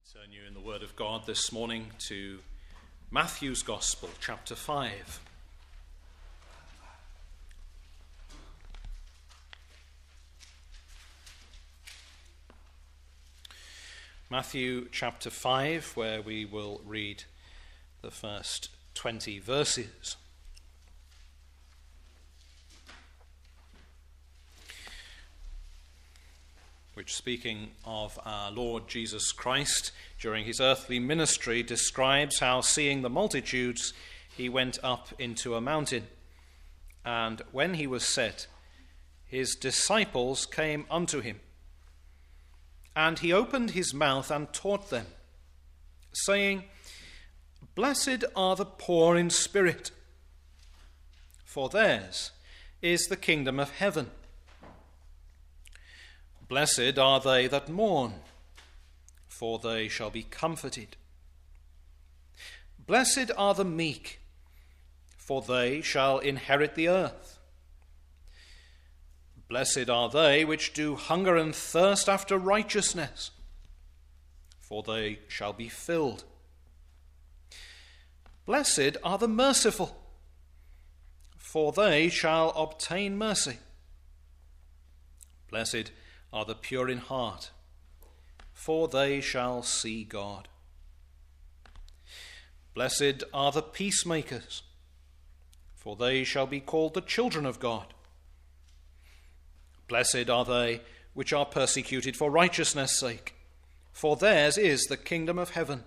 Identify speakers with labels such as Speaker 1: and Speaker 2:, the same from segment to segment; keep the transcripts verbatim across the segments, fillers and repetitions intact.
Speaker 1: Turn you in the Word of God this morning to Matthew's Gospel, chapter five. Matthew chapter five, where we will read the first twenty verses. Which, speaking of our Lord Jesus Christ during his earthly ministry, describes how, seeing the multitudes, he went up into a mountain. And when he was set, his disciples came unto him. And he opened his mouth and taught them, saying, Blessed are the poor in spirit, for theirs is the kingdom of heaven. Blessed are they that mourn, for they shall be comforted. Blessed are the meek, for they shall inherit the earth. Blessed are they which do hunger and thirst after righteousness, for they shall be filled. Blessed are the merciful, for they shall obtain mercy. Blessed are the pure in heart, for they shall see God. Blessed are the peacemakers, for they shall be called the children of God. Blessed are they which are persecuted for righteousness' sake, for theirs is the kingdom of heaven.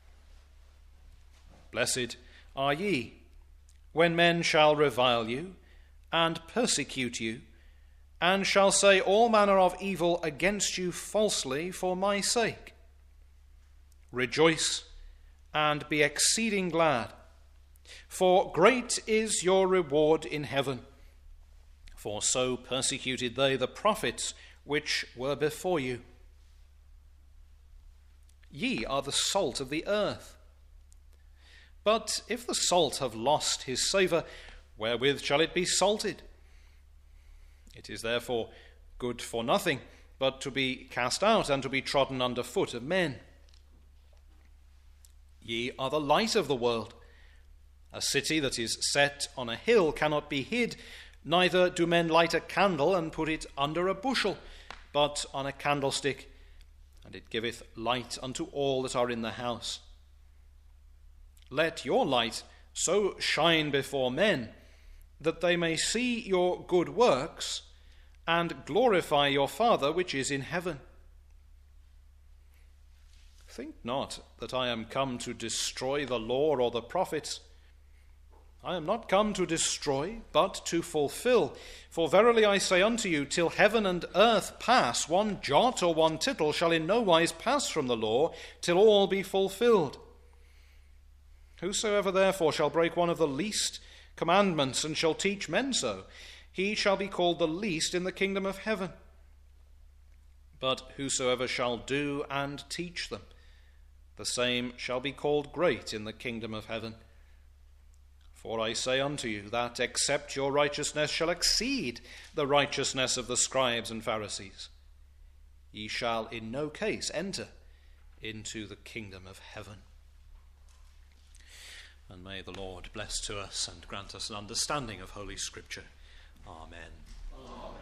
Speaker 1: Blessed are ye, when men shall revile you, and persecute you, and shall say all manner of evil against you falsely for my sake. Rejoice and be exceeding glad, for great is your reward in heaven. For so persecuted they the prophets which were before you. Ye are the salt of the earth. But if the salt have lost his savour, wherewith shall it be salted? It is therefore good for nothing, but to be cast out and to be trodden under foot of men. Ye are the light of the world. A city that is set on a hill cannot be hid, neither do men light a candle and put it under a bushel, but on a candlestick, and it giveth light unto all that are in the house. Let your light so shine before men, that they may see your good works and glorify your Father which is in heaven. Think not that I am come to destroy the law or the prophets. I am not come to destroy, but to fulfill. For verily I say unto you, till heaven and earth pass, one jot or one tittle shall in no wise pass from the law, till all be fulfilled. Whosoever therefore shall break one of the least commandments and shall teach men so, he shall be called the least in the kingdom of heaven. But whosoever shall do and teach them, the same shall be called great in the kingdom of heaven. For I say unto you that except your righteousness shall exceed the righteousness of the scribes and Pharisees, ye shall in no case enter into the kingdom of heaven. And may the Lord bless to us and grant us an understanding of Holy Scripture. Amen. Amen.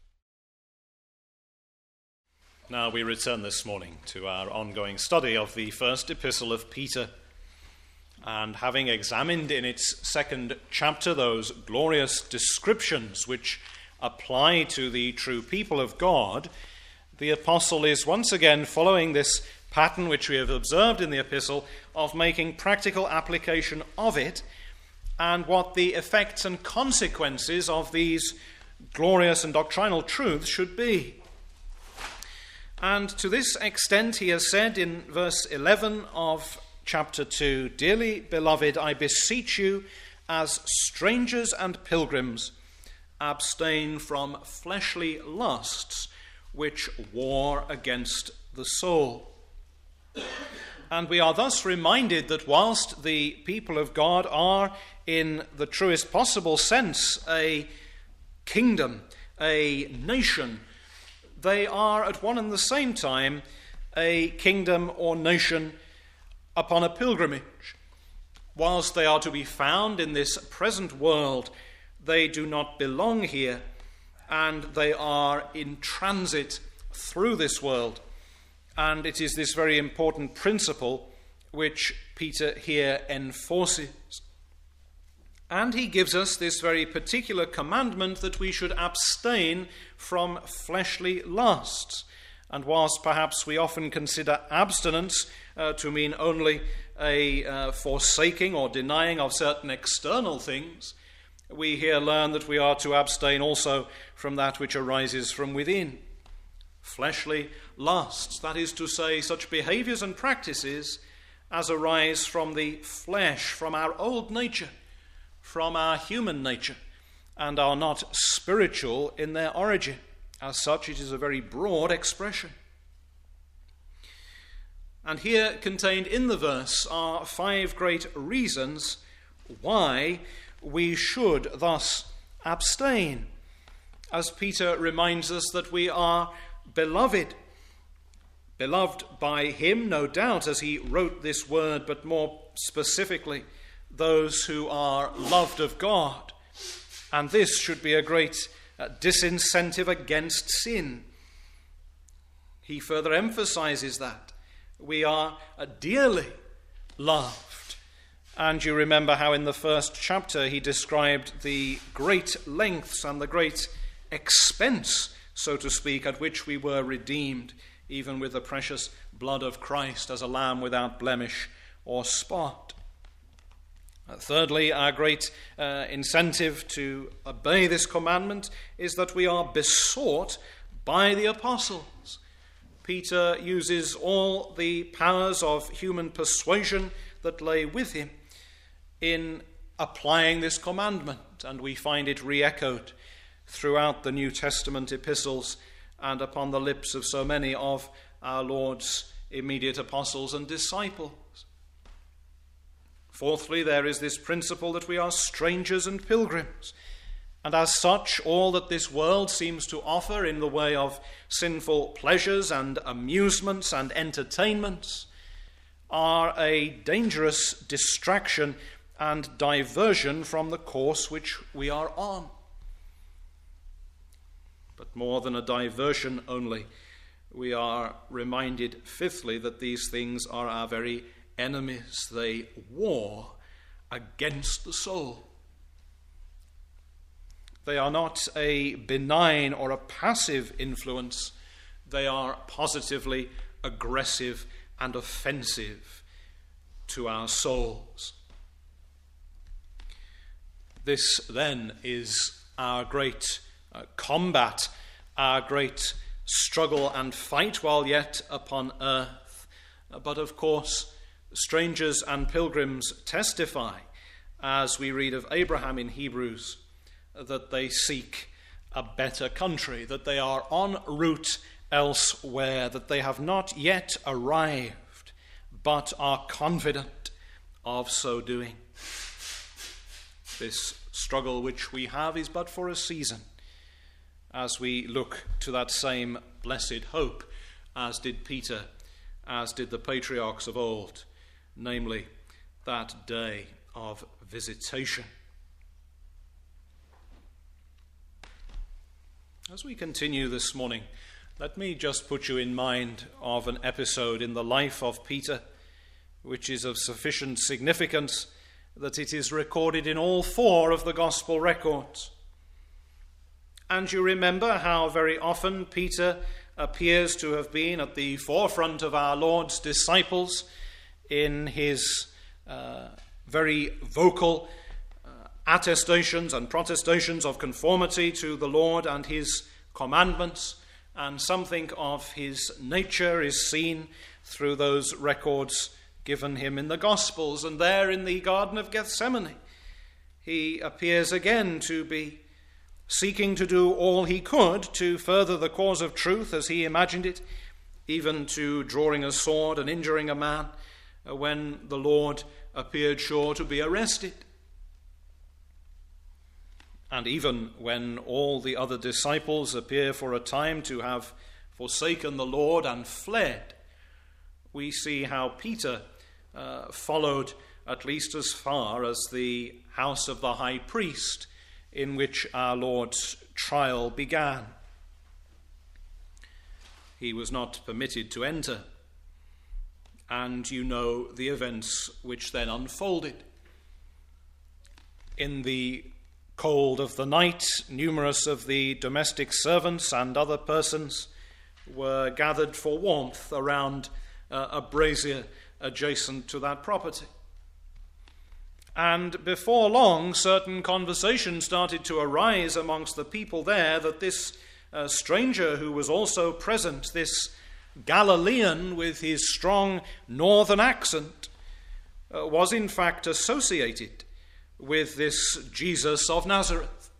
Speaker 1: Now we return this morning to our ongoing study of the first epistle of Peter. And having examined in its second chapter those glorious descriptions which apply to the true people of God, the apostle is once again following this pattern which we have observed in the epistle of making practical application of it and what the effects and consequences of these glorious and doctrinal truths should be. And to this extent he has said in verse eleven of chapter two, Dearly beloved, I beseech you, as strangers and pilgrims, abstain from fleshly lusts which war against the soul. And we are thus reminded that whilst the people of God are, in the truest possible sense, a kingdom, a nation, they are at one and the same time a kingdom or nation upon a pilgrimage. Whilst they are to be found in this present world, they do not belong here, and they are in transit through this world. And it is this very important principle which Peter here enforces. And he gives us this very particular commandment that we should abstain from fleshly lusts. And whilst perhaps we often consider abstinence uh, to mean only a uh, forsaking or denying of certain external things, we here learn that we are to abstain also from that which arises from within. Fleshly lusts, that is to say, such behaviors and practices as arise from the flesh, from our old nature, from our human nature, and are not spiritual in their origin. As such, it is a very broad expression. And here contained in the verse are five great reasons why we should thus abstain, as Peter reminds us that we are beloved. Beloved by him, no doubt, as he wrote this word, but more specifically, those who are loved of God. And this should be a great uh, disincentive against sin. He further emphasizes that we are uh, dearly loved. And you remember how in the first chapter he described the great lengths and the great expense, so to speak, at which we were redeemed, even with the precious blood of Christ as a lamb without blemish or spot. Uh, thirdly, our great uh, incentive to obey this commandment is that we are besought by the apostles. Peter uses all the powers of human persuasion that lay with him in applying this commandment, and we find it re-echoed throughout the New Testament epistles and upon the lips of so many of our Lord's immediate apostles and disciples. Fourthly, there is this principle that we are strangers and pilgrims, and as such, all that this world seems to offer in the way of sinful pleasures and amusements and entertainments are a dangerous distraction and diversion from the course which we are on. But more than a diversion only, we are reminded, fifthly, that these things are our very enemies. They war against the soul. They are not a benign or a passive influence. They are positively aggressive and offensive to our souls. This, then, is our great uh, combat, our great struggle and fight while yet upon earth. But, of course, strangers and pilgrims testify, as we read of Abraham in Hebrews, that they seek a better country, that they are en route elsewhere, that they have not yet arrived, but are confident of so doing. This struggle which we have is but for a season, as we look to that same blessed hope, as did Peter, as did the patriarchs of old, namely that day of visitation. As we continue this morning, let me just put you in mind of an episode in the life of Peter, which is of sufficient significance that it is recorded in all four of the gospel records. And you remember how very often Peter appears to have been at the forefront of our Lord's disciples in his uh, very vocal attestations and protestations of conformity to the Lord and his commandments, and something of his nature is seen through those records given him in the Gospels. And there in the Garden of Gethsemane, he appears again to be seeking to do all he could to further the cause of truth as he imagined it, even to drawing a sword and injuring a man when the Lord appeared sure to be arrested. And even when all the other disciples appear for a time to have forsaken the Lord and fled, we see how Peter uh, followed at least as far as the house of the high priest in which our Lord's trial began. He was not permitted to enter, and you know the events which then unfolded. In the cold of the night, numerous of the domestic servants and other persons were gathered for warmth around uh, a brazier adjacent to that property. And before long, certain conversation started to arise amongst the people there that this uh, stranger who was also present, this Galilean with his strong northern accent, uh, was in fact associated with this Jesus of Nazareth.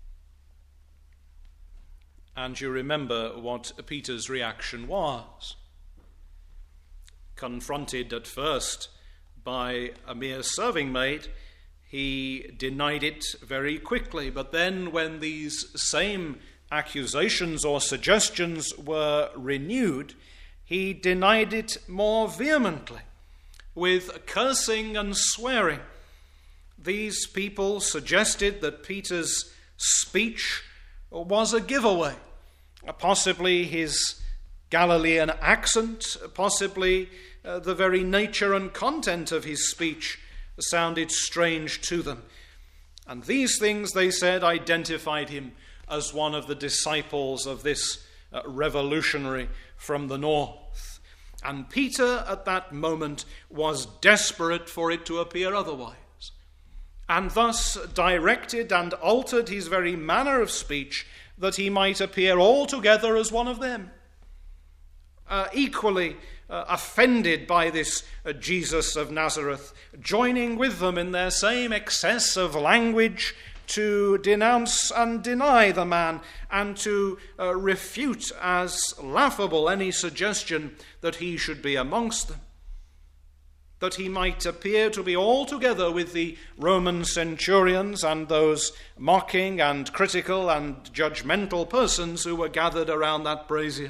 Speaker 1: And you remember what Peter's reaction was. Confronted at first by a mere serving maid, he denied it very quickly. But then when these same accusations or suggestions were renewed, he denied it more vehemently, with cursing and swearing. These people suggested that Peter's speech was a giveaway, possibly his Galilean accent, possibly uh, the very nature and content of his speech sounded strange to them. And these things, they said, identified him as one of the disciples of this uh, revolutionary from the north. And Peter at that moment was desperate for it to appear otherwise, and thus directed and altered his very manner of speech that he might appear altogether as one of them, uh, equally uh, offended by this uh, Jesus of Nazareth, joining with them in their same excess of language to denounce and deny the man, and to uh, refute as laughable any suggestion that he should be amongst them, that he might appear to be altogether with the Roman centurions and those mocking and critical and judgmental persons who were gathered around that brazier.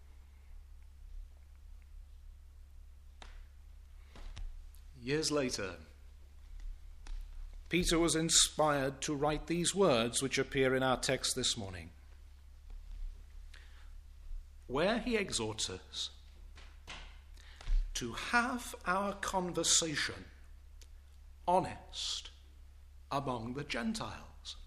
Speaker 1: Years later, Peter was inspired to write these words which appear in our text this morning, where he exhorts us to have our conversation honest among the Gentiles,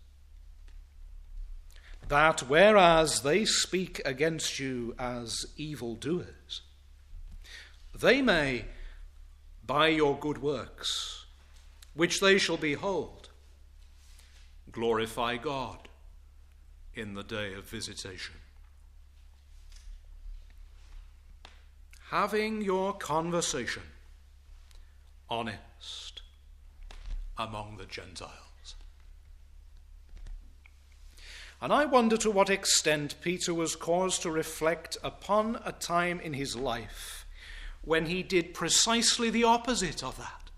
Speaker 1: that whereas they speak against you as evildoers, they may, by your good works, which they shall behold, glorify God in the day of visitation. Having your conversation honest among the Gentiles. And I wonder to what extent Peter was caused to reflect upon a time in his life when he did precisely the opposite of that,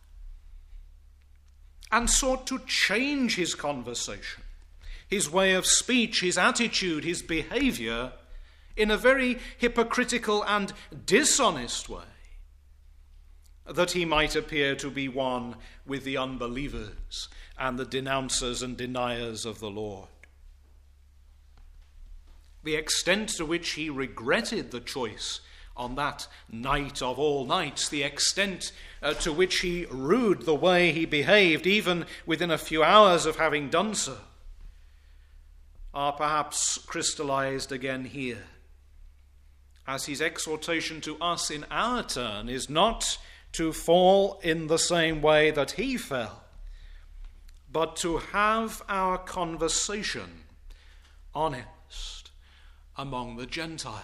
Speaker 1: and sought to change his conversation, his way of speech, his attitude, his behavior, in a very hypocritical and dishonest way, that he might appear to be one with the unbelievers and the denouncers and deniers of the Lord. The extent to which he regretted the choice on that night of all nights, the extent uh, to which he rued the way he behaved, even within a few hours of having done so, are perhaps crystallized again here, as his exhortation to us in our turn is not to fall in the same way that he fell, but to have our conversation honest among the Gentiles.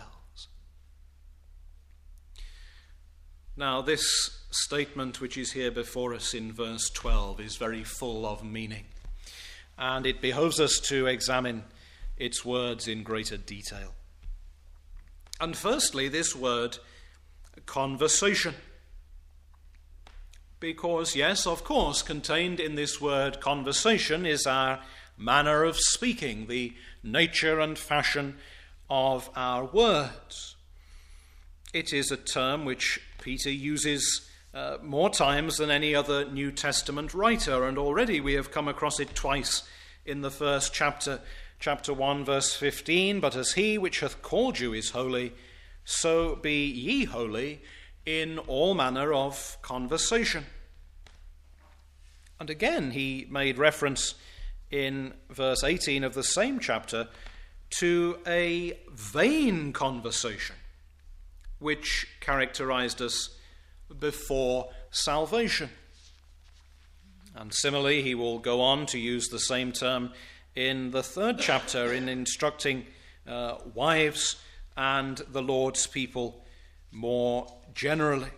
Speaker 1: Now, this statement which is here before us in verse twelve is very full of meaning, and it behoves us to examine its words in greater detail. And firstly, this word, conversation. Because, yes, of course, contained in this word conversation is our manner of speaking, the nature and fashion of our words. It is a term which Peter uses uh, more times than any other New Testament writer, and already we have come across it twice in the first chapter, chapter one, verse fifteen. But as he which hath called you is holy, so be ye holy in all manner of conversation. And again he made reference in verse eighteen of the same chapter to a vain conversation which characterized us before salvation. And similarly, he will go on to use the same term in the third chapter in instructing uh, wives and the Lord's people more generally.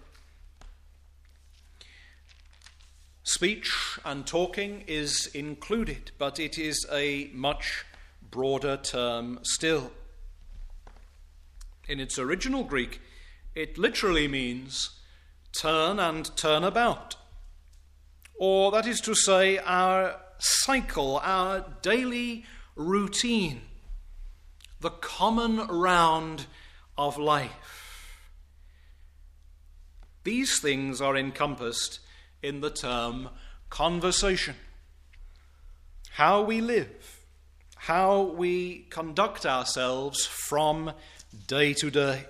Speaker 1: Speech and talking is included, but it is a much broader term still. In its original Greek, it literally means turn and turn about. Or that is to say, our cycle, our daily routine, the common round of life. These things are encompassed in the term conversation. How we live, how we conduct ourselves from day to day.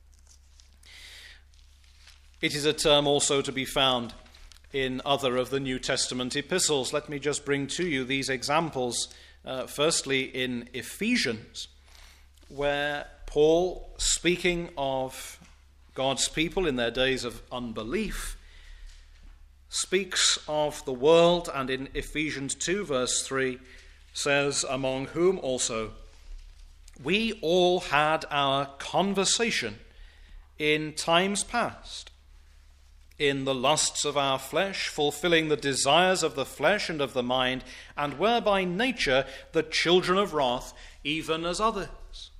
Speaker 1: It is a term also to be found in other of the New Testament epistles. Let me just bring to you these examples. Uh, firstly, in Ephesians, where Paul, speaking of God's people in their days of unbelief, speaks of the world, and in Ephesians two, verse three, says, among whom also we all had our conversation in times past, in the lusts of our flesh, fulfilling the desires of the flesh and of the mind, and were by nature the children of wrath, even as others.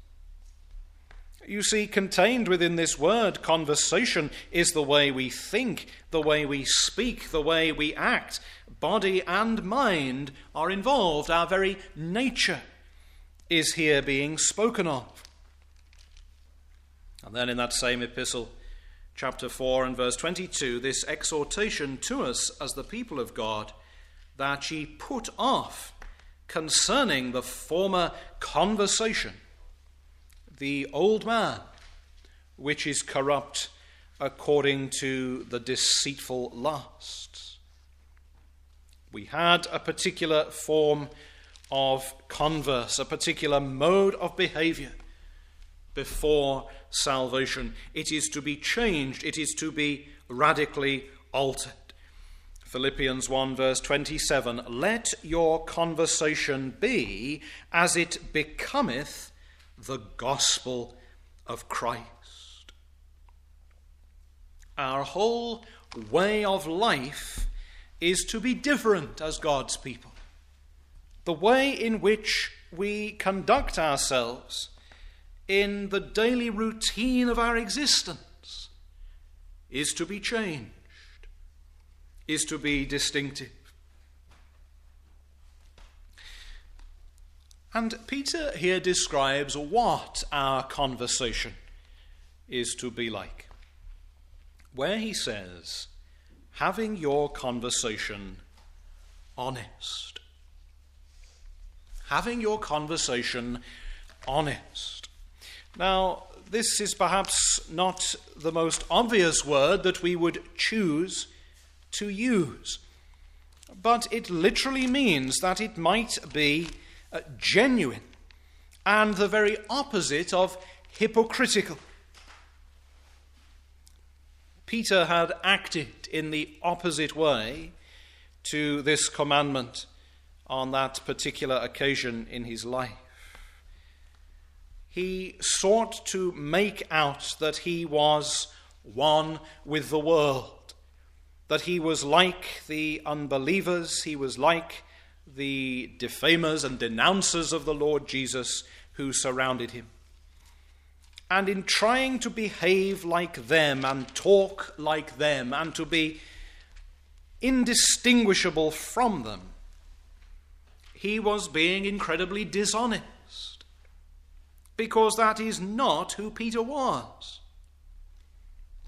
Speaker 1: You see, contained within this word, conversation, is the way we think, the way we speak, the way we act. Body and mind are involved. Our very nature is here being spoken of. And then in that same epistle, chapter four and verse twenty-two, this exhortation to us as the people of God, that ye put off concerning the former conversation the old man, which is corrupt according to the deceitful lusts. We had a particular form of converse, a particular mode of behavior before salvation. It is to be changed. It is to be radically altered. Philippians one verse twenty-seven, let your conversation be as it becometh the gospel of Christ. Our whole way of life is to be different as God's people. The way in which we conduct ourselves in the daily routine of our existence is to be changed, is to be distinctive. And Peter here describes what our conversation is to be like, where he says, having your conversation honest. Having your conversation honest. Now, this is perhaps not the most obvious word that we would choose to use, but it literally means that it might be uh, genuine and the very opposite of hypocritical. Peter had acted in the opposite way to this commandment on that particular occasion in his life. He sought to make out that he was one with the world, that he was like the unbelievers, he was like the defamers and denouncers of the Lord Jesus who surrounded him. And in trying to behave like them and talk like them and to be indistinguishable from them, he was being incredibly dishonest, because that is not who Peter was.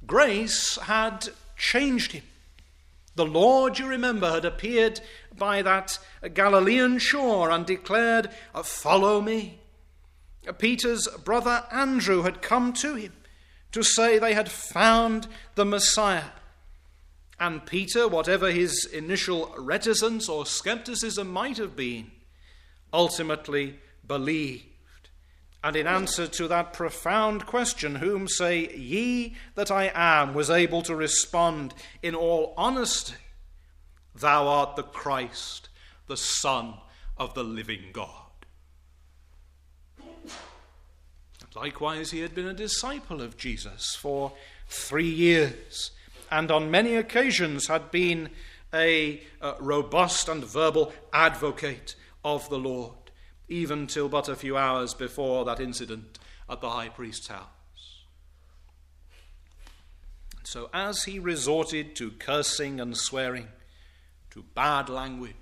Speaker 1: Grace had changed him. The Lord, you remember, had appeared by that Galilean shore and declared, "Follow me." Peter's brother Andrew had come to him to say they had found the Messiah. And Peter, whatever his initial reticence or skepticism might have been, ultimately believed. And in answer to that profound question, "Whom say ye that I am?" was able to respond in all honesty, "Thou art the Christ, the Son of the living God." And likewise, he had been a disciple of Jesus for three years, and on many occasions had been a, a robust and verbal advocate of the Lord, even till but a few hours before that incident at the high priest's house. So as he resorted to cursing and swearing, to bad language,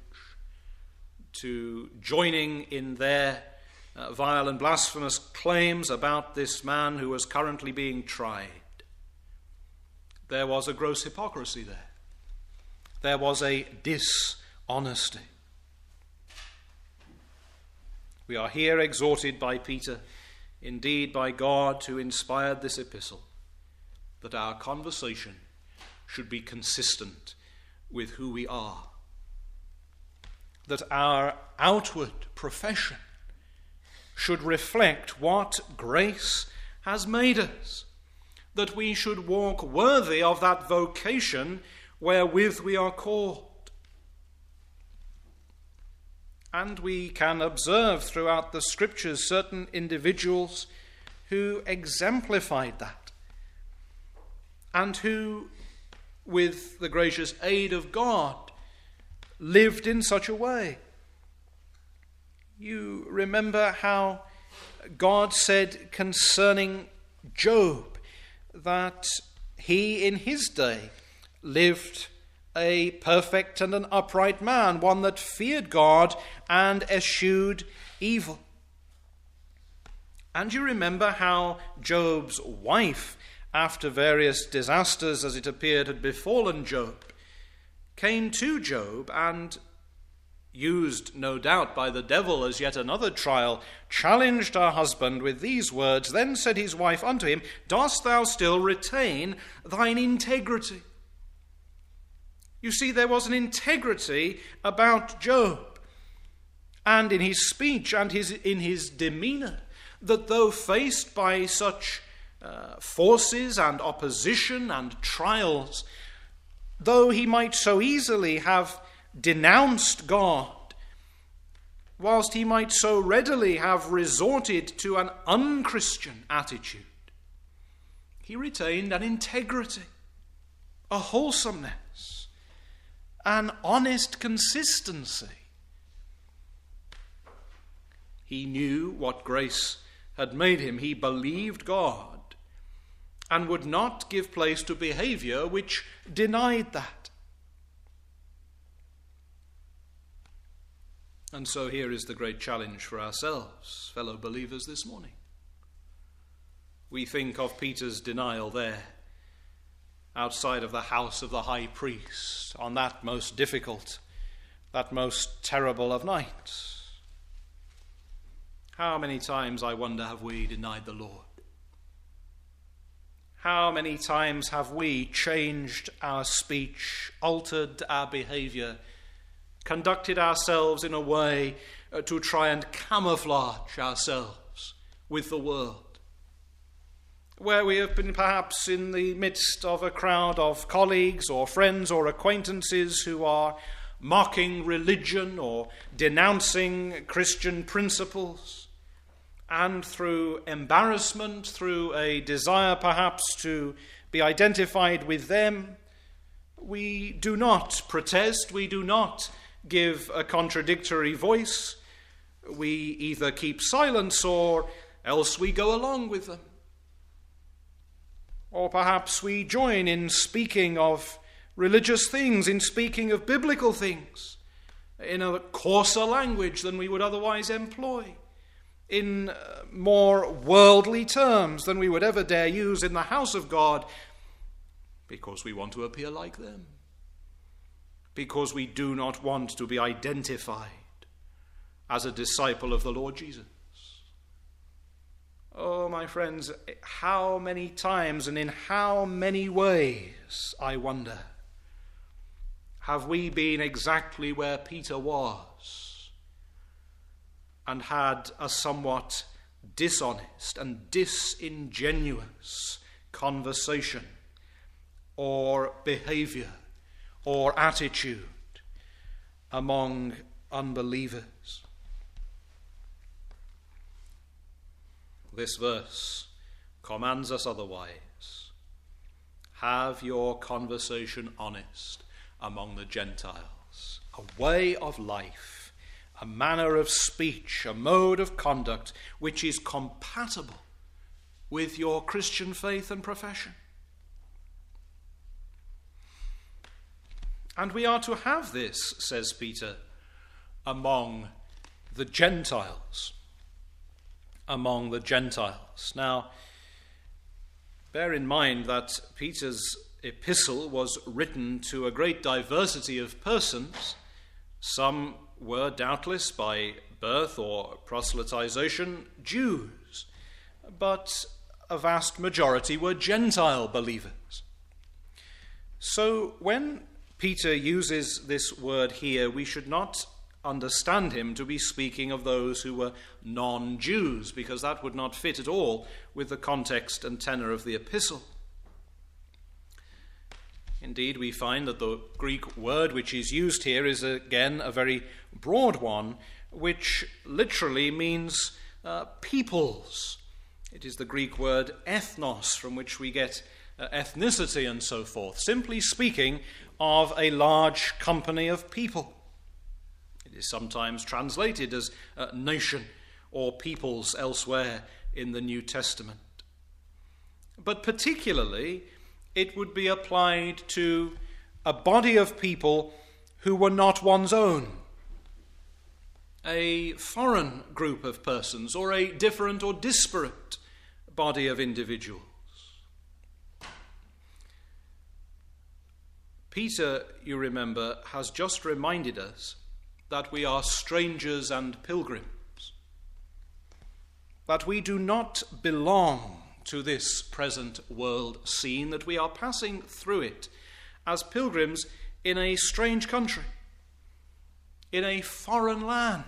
Speaker 1: to joining in their uh, vile and blasphemous claims about this man who was currently being tried, there was a gross hypocrisy there. There was a dishonesty. We are here exhorted by Peter, indeed by God who inspired this epistle, that our conversation should be consistent with who we are. That our outward profession should reflect what grace has made us. That we should walk worthy of that vocation wherewith we are called. And we can observe throughout the Scriptures certain individuals who exemplified that, and who, with the gracious aid of God, lived in such a way. You remember how God said concerning Job that he in his day lived a perfect and an upright man, one that feared God and eschewed evil. And you remember how Job's wife, after various disasters as it appeared had befallen Job, came to Job and, used no doubt by the devil as yet another trial, challenged her husband with these words. Then said his wife unto him, "Dost thou still retain thine integrity?" You see, there was an integrity about Job, and in his speech and his, in his demeanor, that though faced by such uh, forces and opposition and trials, though he might so easily have denounced God, whilst he might so readily have resorted to an unchristian attitude, he retained an integrity, a wholesomeness, an honest consistency. He knew what grace had made him. He believed God and would not give place to behavior which denied that. And so here is the great challenge for ourselves, fellow believers, this morning. We think of Peter's denial there, outside of the house of the high priest, on that most difficult, that most terrible of nights. How many times, I wonder, have we denied the Lord? How many times have we changed our speech, altered our behavior, conducted ourselves in a way uh, to try and camouflage ourselves with the world? Where we have been perhaps in the midst of a crowd of colleagues or friends or acquaintances who are mocking religion or denouncing Christian principles, and through embarrassment, through a desire perhaps to be identified with them, we do not protest, we do not give a contradictory voice. We either keep silence or else we go along with them. Or perhaps we join in speaking of religious things, in speaking of biblical things, in a coarser language than we would otherwise employ, in more worldly terms than we would ever dare use in the house of God, because we want to appear like them, because we do not want to be identified as a disciple of the Lord Jesus. Oh, my friends, how many times and in how many ways, I wonder, have we been exactly where Peter was and had a somewhat dishonest and disingenuous conversation or behavior or attitude among unbelievers? This verse commands us otherwise. Have your conversation honest among the Gentiles. A way of life, a manner of speech, a mode of conduct which is compatible with your Christian faith and profession. And we are to have this, says Peter, among the Gentiles. Among the Gentiles. Now, bear in mind that Peter's epistle was written to a great diversity of persons. Some were doubtless by birth or proselytization Jews, but a vast majority were Gentile believers. So when Peter uses this word here, we should not understand him to be speaking of those who were non-Jews, because that would not fit at all with the context and tenor of the epistle. Indeed, we find that the Greek word which is used here is again a very broad one, which literally means uh, peoples. It is the Greek word ethnos, from which we get uh, ethnicity and so forth, simply speaking of a large company of people. It is sometimes translated as a nation or peoples elsewhere in the New Testament. But particularly, it would be applied to a body of people who were not one's own, a foreign group of persons, or a different or disparate body of individuals. Peter, you remember, has just reminded us that we are strangers and pilgrims, that we do not belong to this present world scene, that we are passing through it as pilgrims in a strange country, in a foreign land.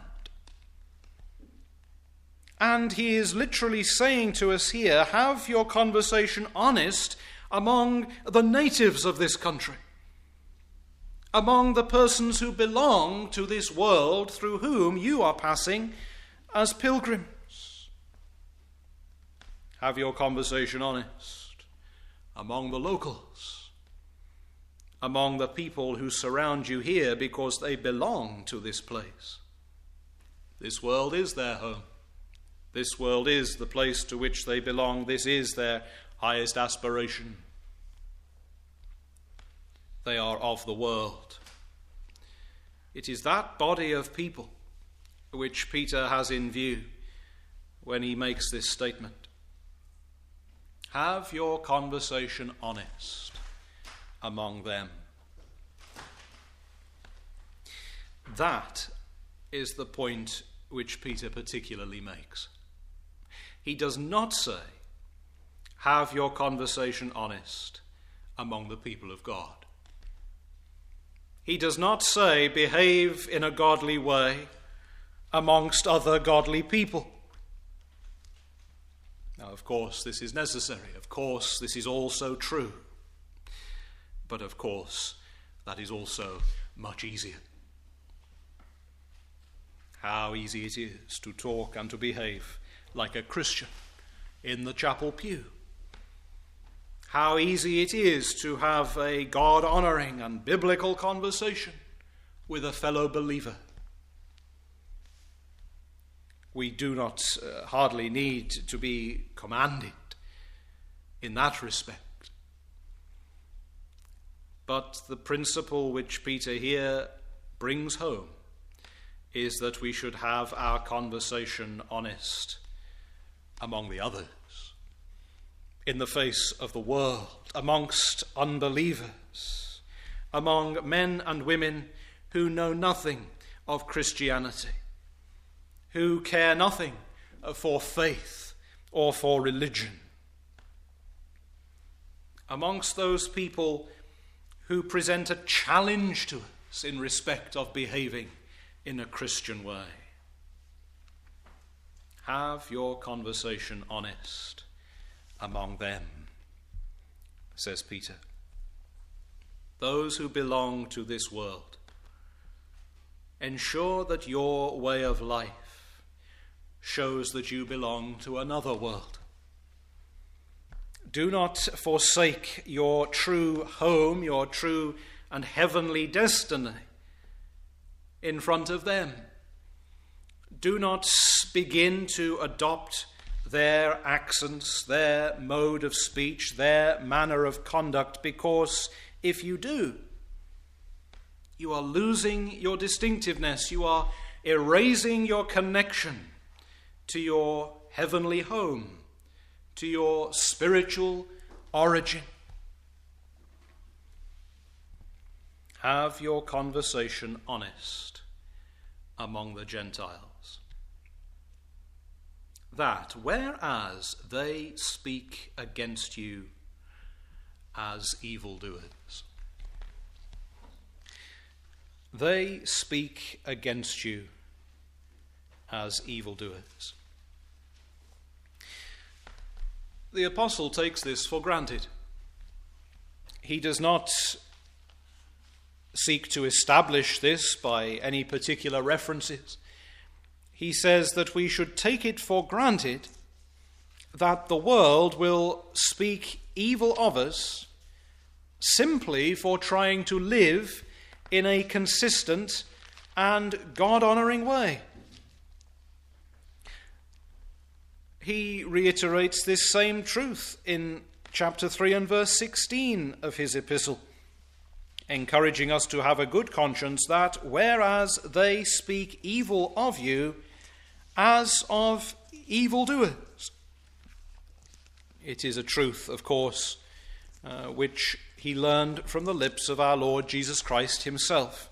Speaker 1: And he is literally saying to us here, have your conversation honest among the natives of this country, among the persons who belong to this world through whom you are passing as pilgrims. Have your conversation honest among the locals, among the people who surround you here because they belong to this place. This world is their home. This world is the place to which they belong. This is their highest aspiration. They are of the world. It is that body of people which Peter has in view when he makes this statement. Have your conversation honest among them. That is the point which Peter particularly makes. He does not say, have your conversation honest among the people of God. He does not say, behave in a godly way amongst other godly people. Now, of course, this is necessary. Of course, this is also true. But of course, that is also much easier. How easy it is to talk and to behave like a Christian in the chapel pew. How easy it is to have a God-honoring and biblical conversation with a fellow believer. We do not uh, hardly need to be commanded in that respect. But the principle which Peter here brings home is that we should have our conversation honest among the others, in the face of the world, amongst unbelievers, among men and women who know nothing of Christianity, who care nothing for faith or for religion. Amongst those people who present a challenge to us in respect of behaving in a Christian way. Have your conversation honest among them, says Peter. Those who belong to this world, ensure that your way of life shows that you belong to another world. Do not forsake your true home, your true and heavenly destiny in front of them. Do not begin to adopt their accents, their mode of speech, their manner of conduct, because if you do, you are losing your distinctiveness. You are erasing your connection to your heavenly home, to your spiritual origin. Have your conversation honest among the Gentiles, that whereas they speak against you as evildoers, they speak against you as evildoers. The apostle takes this for granted. He does not seek to establish this by any particular references. He says that we should take it for granted that the world will speak evil of us simply for trying to live in a consistent and God-honoring way. He reiterates this same truth in chapter three and verse sixteen of his epistle, encouraging us to have a good conscience, that whereas they speak evil of you as of evildoers. It is a truth, of course, uh, which he learned from the lips of our Lord Jesus Christ himself.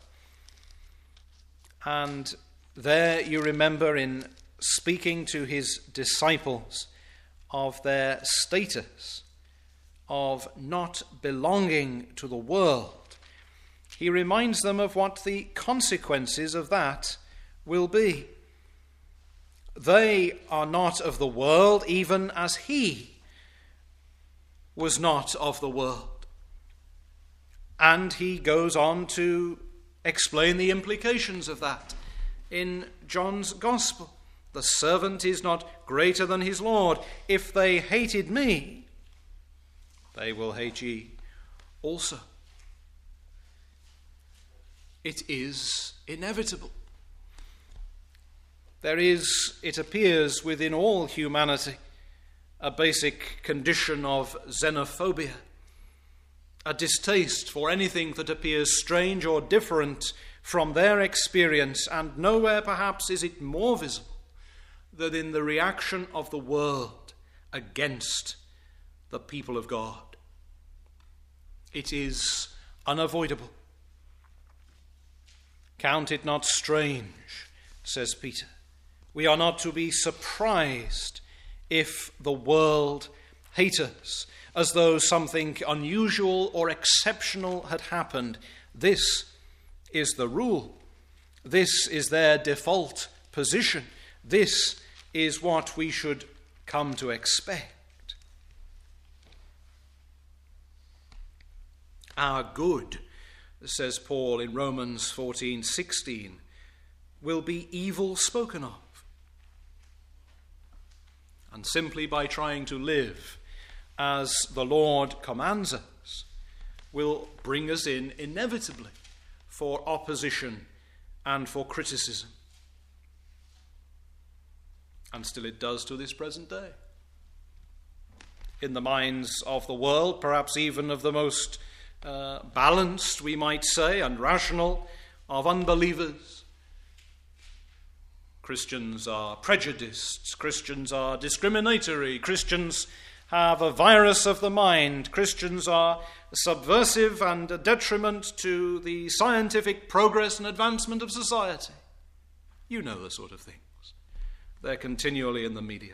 Speaker 1: And there you remember, in speaking to his disciples of their status of not belonging to the world, he reminds them of what the consequences of that will be. They are not of the world, even as he was not of the world. And he goes on to explain the implications of that in John's Gospel. The servant is not greater than his Lord. If they hated me, they will hate ye also. It is inevitable. There is, it appears, within all humanity, a basic condition of xenophobia, a distaste for anything that appears strange or different from their experience, and nowhere perhaps is it more visible than in the reaction of the world against the people of God. It is unavoidable. Count it not strange, says Peter. We are not to be surprised if the world hate us, as though something unusual or exceptional had happened. This is the rule. This is their default position. This is what we should come to expect. Our good, says Paul in Romans fourteen sixteen, will be evil spoken of. And simply by trying to live as the Lord commands us will bring us in inevitably for opposition and for criticism. And still it does to this present day. In the minds of the world, perhaps even of the most uh, balanced, we might say, and rational of unbelievers, Christians are prejudiced, Christians are discriminatory, Christians have a virus of the mind. Christians are subversive and a detriment to the scientific progress and advancement of society. You know the sort of things. They're continually in the media.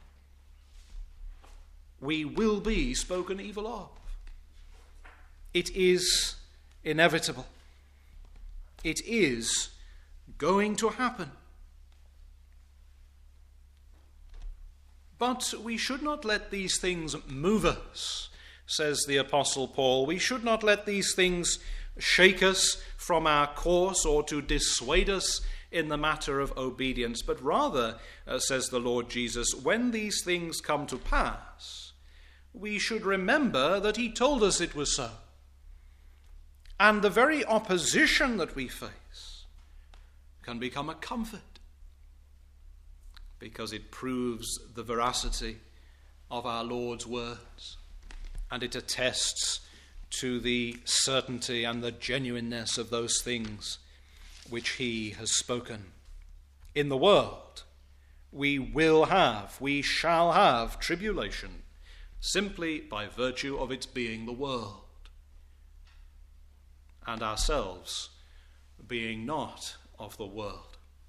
Speaker 1: We will be spoken evil of. It is inevitable. It is going to happen. But we should not let these things move us, says the Apostle Paul. We should not let these things shake us from our course or to dissuade us in the matter of obedience. But rather, uh, says the Lord Jesus, when these things come to pass, we should remember that he told us it was so. And the very opposition that we face can become a comfort, because it proves the veracity of our Lord's words, and it attests to the certainty and the genuineness of those things which he has spoken. In the world, we will have, we shall have tribulation, simply by virtue of its being the world, and ourselves being not of the world.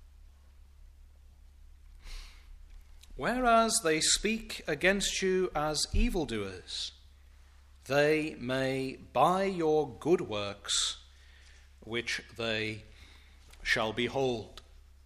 Speaker 1: Whereas they speak against you as evildoers, they may, by your good works, which they shall behold.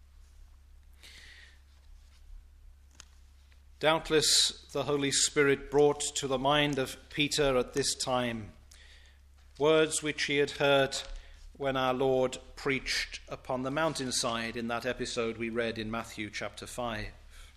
Speaker 1: Doubtless the Holy Spirit brought to the mind of Peter at this time words which he had heard when our Lord preached upon the mountainside in that episode we read in Matthew chapter five.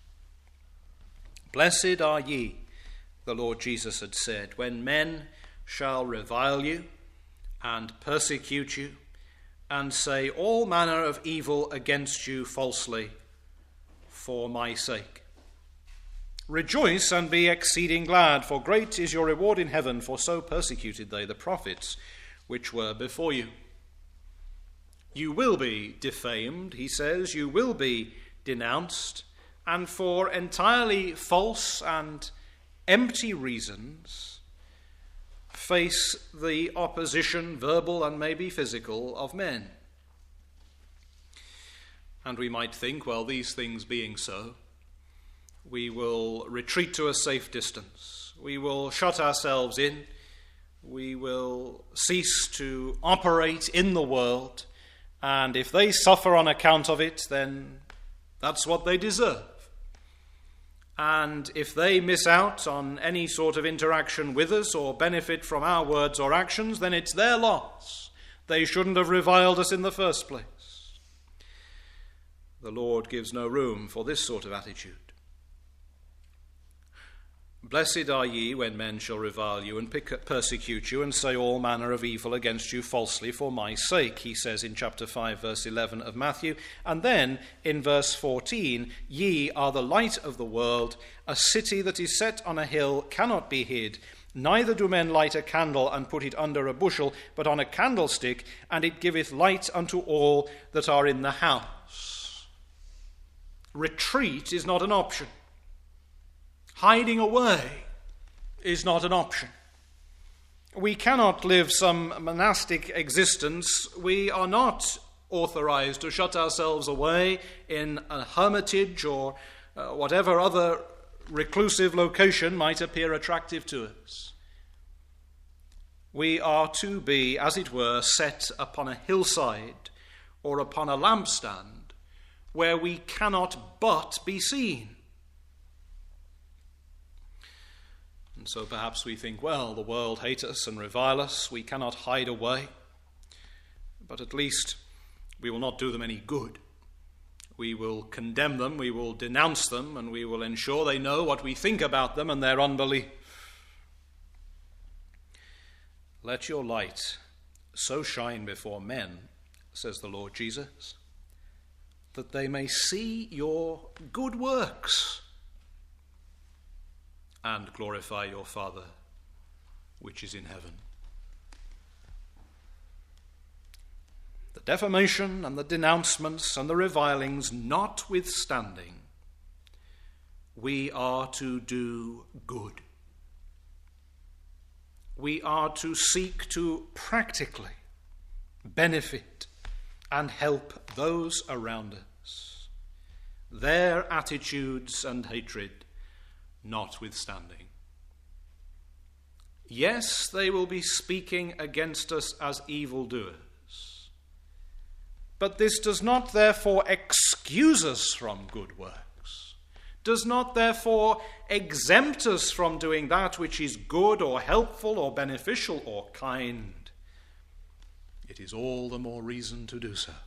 Speaker 1: Blessed are ye, the Lord Jesus had said, when men shall revile you and persecute you and say all manner of evil against you falsely for my sake. Rejoice and be exceeding glad, for great is your reward in heaven, for so persecuted they the prophets which were before you. You will be defamed, he says, you will be denounced, and for entirely false and empty reasons face the opposition, verbal and maybe physical, of men. And we might think, well, these things being so, we will retreat to a safe distance. We will shut ourselves in. We will cease to operate in the world. And if they suffer on account of it, then that's what they deserve. And if they miss out on any sort of interaction with us or benefit from our words or actions, then it's their loss. They shouldn't have reviled us in the first place. The Lord gives no room for this sort of attitude. Blessed are ye when men shall revile you and persecute you and say all manner of evil against you falsely for my sake, he says in chapter five, verse eleven of Matthew. And then in verse fourteen, ye are the light of the world. A city that is set on a hill cannot be hid. Neither do men light a candle and put it under a bushel, but on a candlestick, and it giveth light unto all that are in the house. Retreat is not an option. Hiding away is not an option. We cannot live some monastic existence. We are not authorized to shut ourselves away in a hermitage or uh, whatever other reclusive location might appear attractive to us. We are to be, as it were, set upon a hillside or upon a lampstand where we cannot but be seen. And so perhaps we think, well, the world hate us and revile us. We cannot hide away. But at least we will not do them any good. We will condemn them, we will denounce them, and we will ensure they know what we think about them and their unbelief. Let your light so shine before men, says the Lord Jesus, that they may see your good works and glorify your Father which is in heaven. The defamation and the denouncements and the revilings notwithstanding, we are to do good. we are to seek to practically benefit and help those around us, their attitudes and hatred notwithstanding. Yes, they will be speaking against us as evildoers, but this does not therefore excuse us from good works, does not therefore exempt us from doing that which is good or helpful or beneficial or kind. It is all the more reason to do so.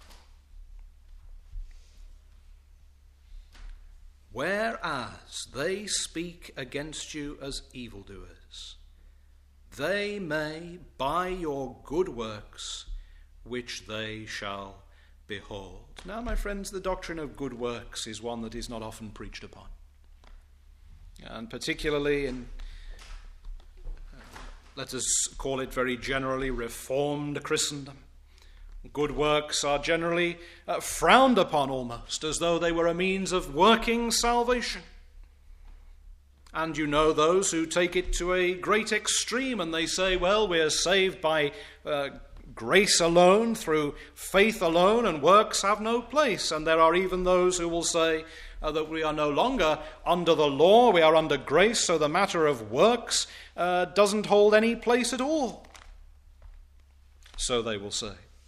Speaker 1: Whereas they speak against you as evildoers, they may, by your good works, which they shall behold. Now, my friends, the doctrine of good works is one that is not often preached upon. And particularly in, uh, let us call it very generally, Reformed Christendom, good works are generally uh, frowned upon almost, as though they were a means of working salvation. And you know those who take it to a great extreme and they say, well, we are saved by uh, grace alone, through faith alone, and works have no place. And there are even those who will say uh, that we are no longer under the law, we are under grace, so the matter of works uh, doesn't hold any place at all. So they will say.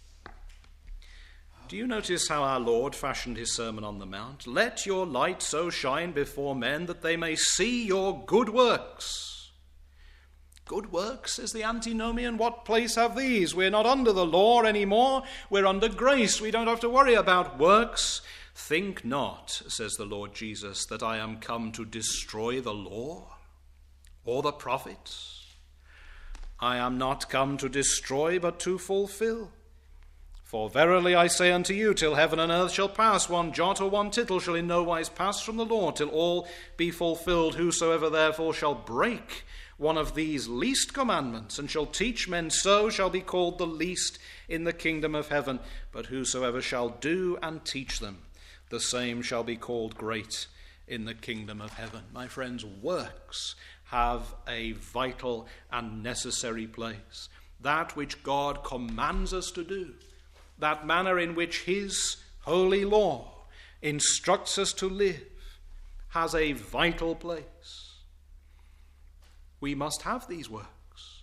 Speaker 1: Do you notice how our Lord fashioned his Sermon on the Mount? Let your light so shine before men that they may see your good works. Good works, says the antinomian, what place have these? We're not under the law anymore. We're under grace. We don't have to worry about works. Think not, says the Lord Jesus, that I am come to destroy the law or the prophets. I am not come to destroy, but to fulfill. For verily I say unto you, till heaven and earth shall pass, one jot or one tittle shall in no wise pass from the law, till all be fulfilled. Whosoever therefore shall break one of these least commandments, and shall teach men so, shall be called the least in the kingdom of heaven. But whosoever shall do and teach them, the same shall be called great in the kingdom of heaven. My friends, works have a vital and necessary place. That which God commands us to do, that manner in which his holy law instructs us to live, has a vital place. We must have these works.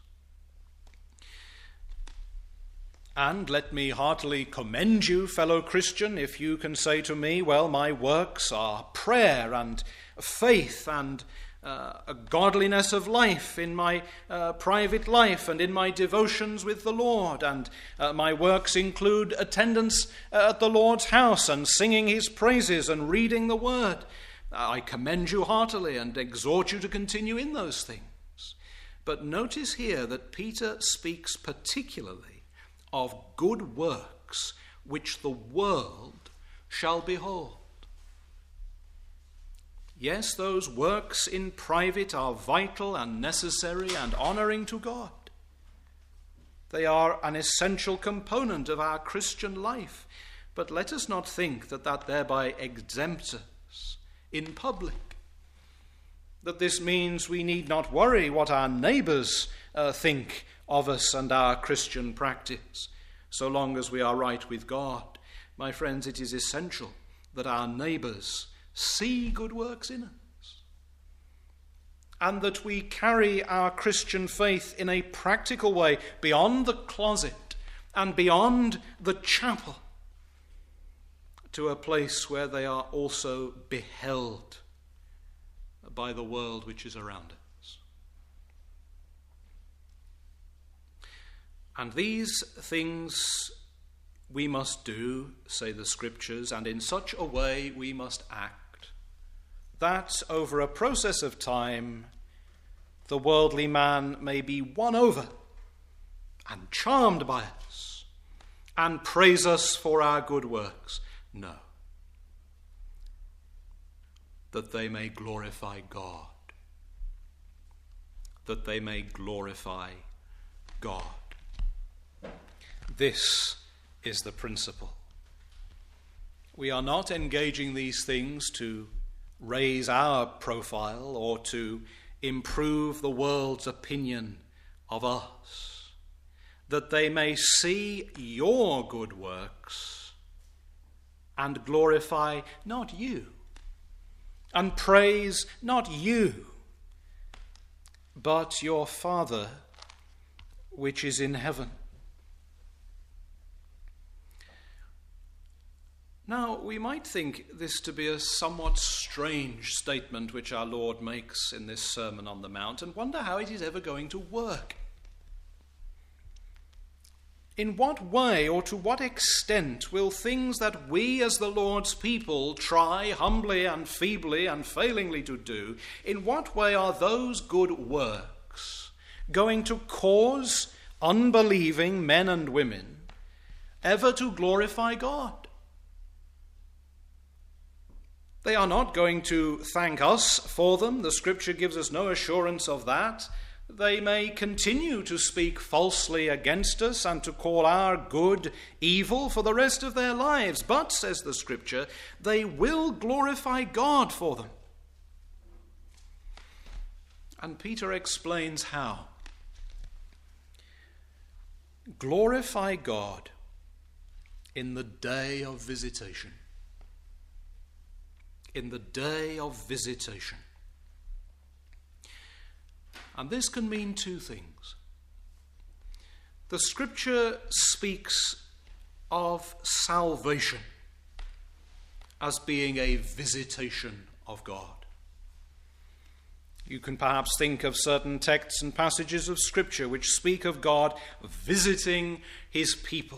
Speaker 1: And let me heartily commend you, fellow Christian, if you can say to me, well, my works are prayer and faith and Uh, a godliness of life in my uh, private life and in my devotions with the Lord, and uh, my works include attendance uh, at the Lord's house and singing his praises and reading the word. I commend you heartily and exhort you to continue in those things. But notice here that Peter speaks particularly of good works which the world shall behold. Yes, those works in private are vital and necessary and honoring to God. They are an essential component of our Christian life. But let us not think that that thereby exempts us in public. That this means we need not worry what our neighbours uh, think of us and our Christian practice, so long as we are right with God. My friends, it is essential that our neighbours see good works in us, and that we carry our Christian faith in a practical way beyond the closet and beyond the chapel to a place where they are also beheld by the world which is around us. And these things we must do, say the Scriptures, and in such a way we must act that over a process of time the worldly man may be won over and charmed by us and praise us for our good works. No. That they may glorify God. That they may glorify God. This is the principle. We are not engaging these things to raise our profile or to improve the world's opinion of us, that they may see your good works and glorify not you, and praise not you, but your Father which is in heaven. Now, we might think this to be a somewhat strange statement which our Lord makes in this Sermon on the Mount, and wonder how it is ever going to work. In what way or to what extent will things that we as the Lord's people try humbly and feebly and failingly to do, in what way are those good works going to cause unbelieving men and women ever to glorify God? They are not going to thank us for them. The Scripture gives us no assurance of that. They may continue to speak falsely against us and to call our good evil for the rest of their lives. But, says the Scripture, they will glorify God for them. And Peter explains how. Glorify God in the day of visitation. In the day of visitation. And this can mean two things. The Scripture speaks of salvation as being a visitation of God. You can perhaps think of certain texts and passages of Scripture which speak of God visiting his people.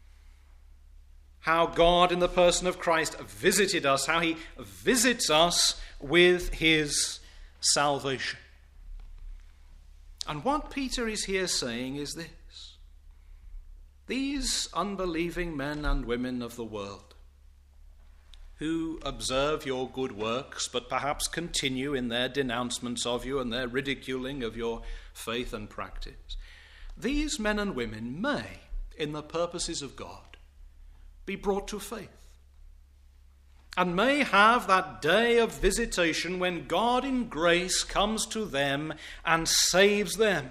Speaker 1: How God in the person of Christ visited us, how he visits us with his salvation. And what Peter is here saying is this: these unbelieving men and women of the world who observe your good works but perhaps continue in their denouncements of you and their ridiculing of your faith and practice, these men and women may, in the purposes of God, be brought to faith, and may have that day of visitation when God in grace comes to them and saves them.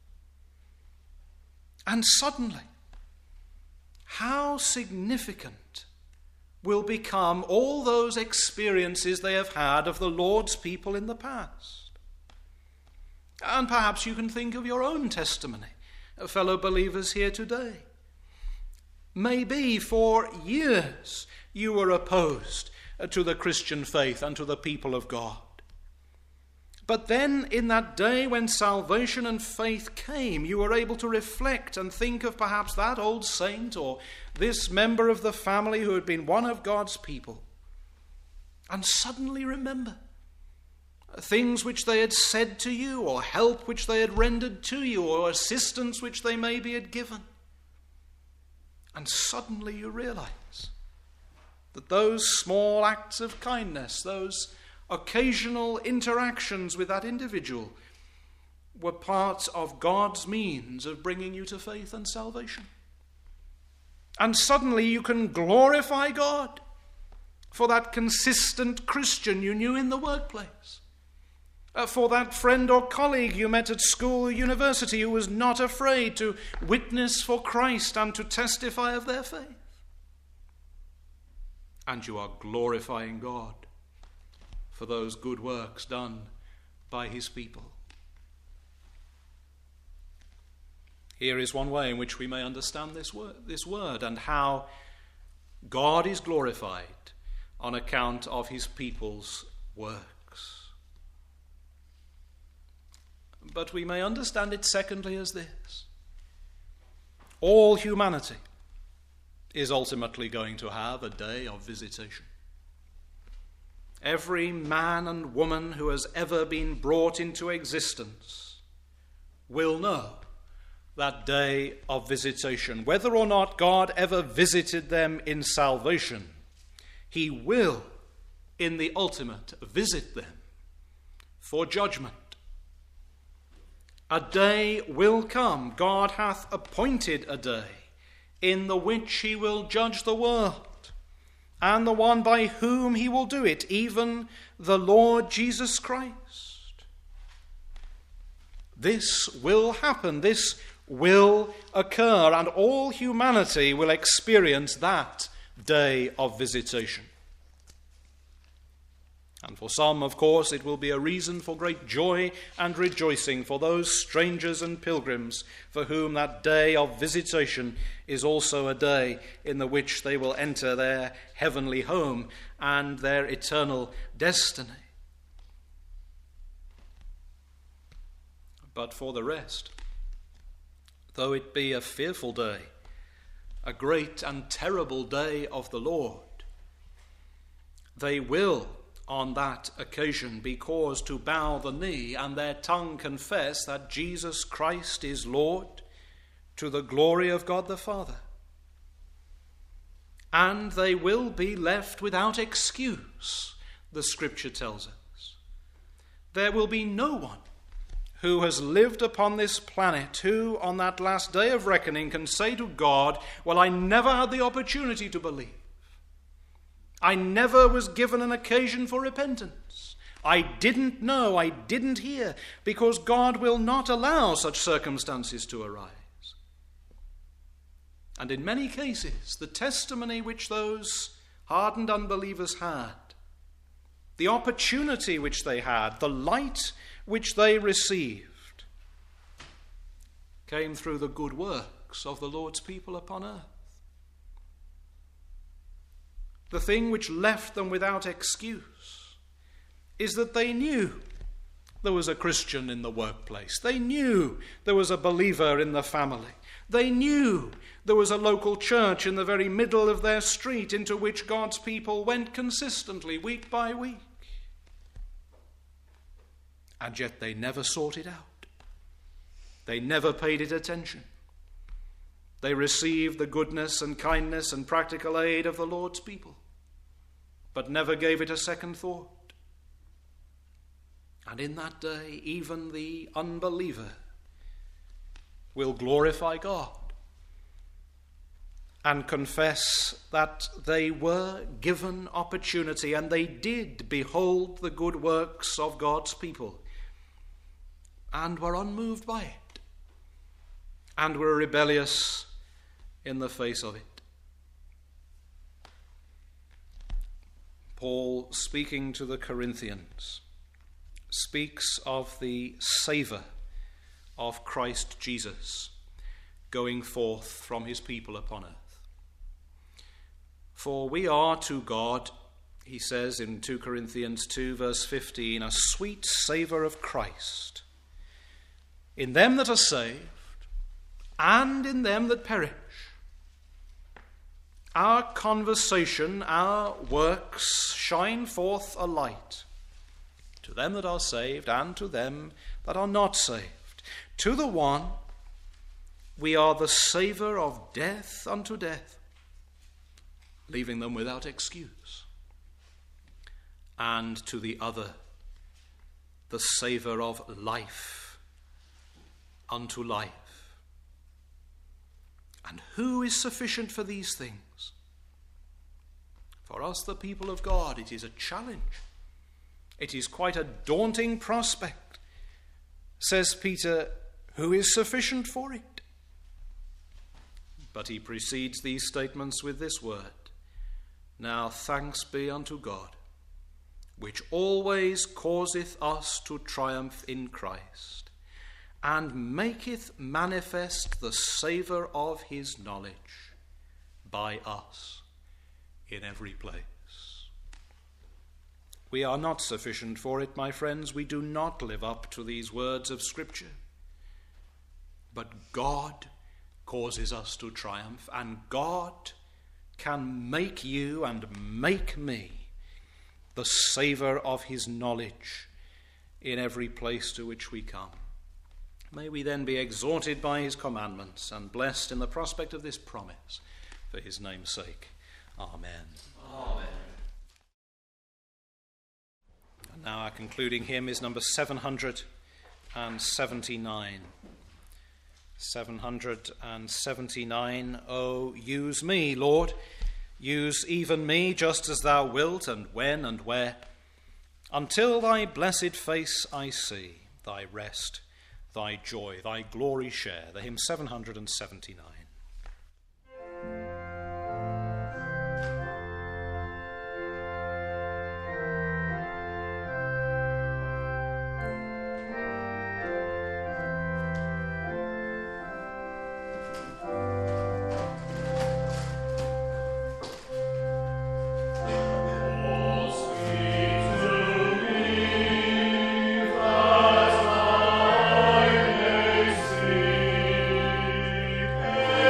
Speaker 1: And suddenly, how significant will become all those experiences they have had of the Lord's people in the past. And perhaps you can think of your own testimony, fellow believers here today. Maybe for years you were opposed to the Christian faith and to the people of God. But then in that day when salvation and faith came, you were able to reflect and think of perhaps that old saint or this member of the family who had been one of God's people, and suddenly remember things which they had said to you, or help which they had rendered to you, or assistance which they maybe had given. And suddenly you realize that those small acts of kindness, those occasional interactions with that individual, were part of God's means of bringing you to faith and salvation. And suddenly you can glorify God for that consistent Christian you knew in the workplace, uh, for that friend or colleague you met at school or university who was not afraid to witness for Christ and to testify of their faith. And you are glorifying God for those good works done by his people. Here is one way in which we may understand this word, this word and how God is glorified on account of his people's works. But we may understand it secondly as this: all humanity is ultimately going to have a day of visitation. Every man and woman who has ever been brought into existence will know that day of visitation. Whether or not God ever visited them in salvation, he will, in the ultimate, visit them for judgment. A day will come, God hath appointed a day, in the which he will judge the world, and the one by whom he will do it, even the Lord Jesus Christ. This will happen. This will occur, and all humanity will experience that day of visitation. And for some, of course, it will be a reason for great joy and rejoicing for those strangers and pilgrims for whom that day of visitation is also a day in the which they will enter their heavenly home and their eternal destiny. But for the rest, though it be a fearful day, a great and terrible day of the Lord, they will on that occasion be caused to bow the knee and their tongue confess that Jesus Christ is Lord, to the glory of God the Father. And they will be left without excuse, the Scripture tells us. There will be no one who has lived upon this planet who on that last day of reckoning can say to God, well, I never had the opportunity to believe. I never was given an occasion for repentance. I didn't know, I didn't hear, because God will not allow such circumstances to arise. And in many cases, the testimony which those hardened unbelievers had, the opportunity which they had, the light which they received, came through the good works of the Lord's people upon earth. The thing which left them without excuse is that they knew there was a Christian in the workplace. They knew there was a believer in the family. They knew there was a local church in the very middle of their street into which God's people went consistently, week by week. And yet they never sought it out. They never paid it attention. They received the goodness and kindness and practical aid of the Lord's people, but never gave it a second thought. And in that day, even the unbeliever will glorify God and confess that they were given opportunity and they did behold the good works of God's people and were unmoved by it and were rebellious in the face of it. Paul, speaking to the Corinthians, speaks of the savour of Christ Jesus going forth from his people upon earth. For we are to God, he says in two Corinthians two verse fifteen, a sweet savour of Christ in them that are saved and in them that perish. Our conversation, our works shine forth a light to them that are saved and to them that are not saved. To the one, we are the savour of death unto death, leaving them without excuse. And to the other, the savour of life unto life. And who is sufficient for these things? For us, the people of God, it is a challenge. It is quite a daunting prospect. Says Peter, who is sufficient for it? But he precedes these statements with this word, now thanks be unto God, which always causeth us to triumph in Christ, and maketh manifest the savour of his knowledge by us in every place. We are not sufficient for it, my friends. We do not live up to these words of Scripture. But God causes us to triumph, and God can make you and make me the savour of his knowledge in every place to which we come. May we then be exhorted by his commandments and blessed in the prospect of this promise for his name's sake. Amen.
Speaker 2: Amen.
Speaker 1: And now our concluding hymn is number seven hundred seventy-nine. seven hundred seventy-nine. Oh, use me, Lord, use even me just as thou wilt, and when and where, until thy blessed face I see, thy rest thy joy, thy glory share. The hymn seven hundred seventy-nine.
Speaker 2: Hey!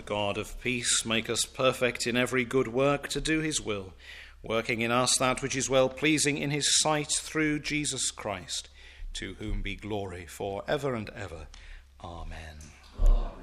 Speaker 1: God of peace, make us perfect in every good work to do his will, working in us that which is well-pleasing in his sight through Jesus Christ, to whom be glory for ever and ever. Amen. Amen.